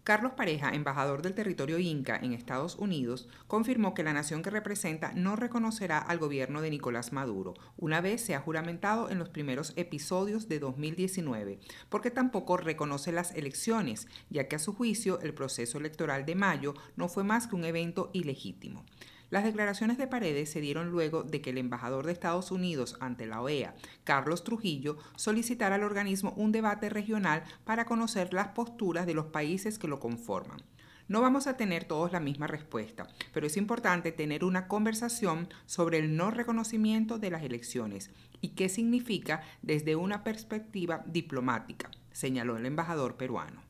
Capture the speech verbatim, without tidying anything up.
Carlos Pareja, embajador del territorio inca en Estados Unidos, confirmó que la nación que representa no reconocerá al gobierno de Nicolás Maduro, una vez se ha juramentado en los primeros episodios de dos mil diecinueve, porque tampoco reconoce las elecciones, ya que a su juicio el proceso electoral de mayo no fue más que un evento ilegítimo. Las declaraciones de Paredes se dieron luego de que el embajador de Estados Unidos ante la O E A, Carlos Trujillo, solicitara al organismo un debate regional para conocer las posturas de los países que lo conforman. No vamos a tener todos la misma respuesta, pero es importante tener una conversación sobre el no reconocimiento de las elecciones y qué significa desde una perspectiva diplomática, señaló el embajador peruano.